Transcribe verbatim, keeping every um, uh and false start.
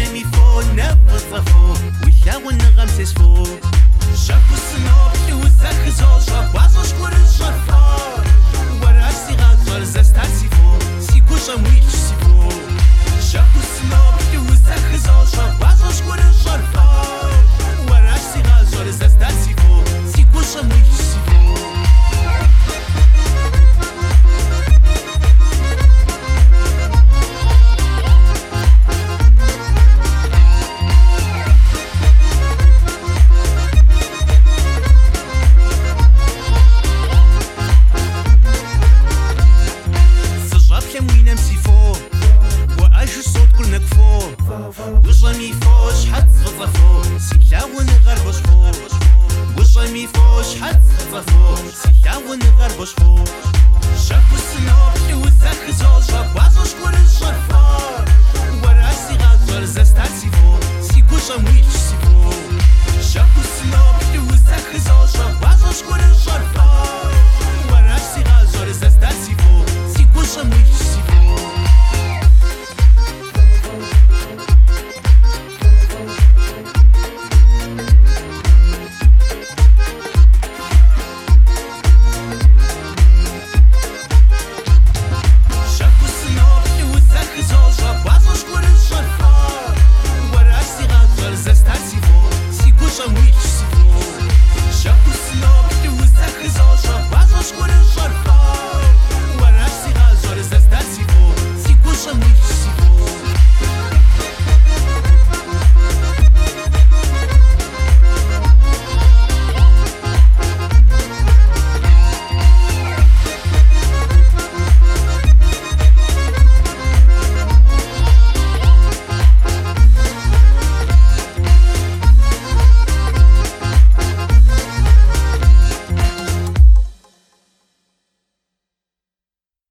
mi fo never fo we shall never miss fo chaque snop tu zak zoja bazo shkore shafar wara siga zol zastasi fo si kusha mwich si fo chaque snop tu zak zoja bazo shkore shafar wara siga zol zastasi fo si kusha mwich si fo وجمي فوش حد صفو سيلاون غربش فو وجمي فوش حد صفو سيلاون غربش فو شاكو السنوب يوزك زوجة بازوش كور الجرفار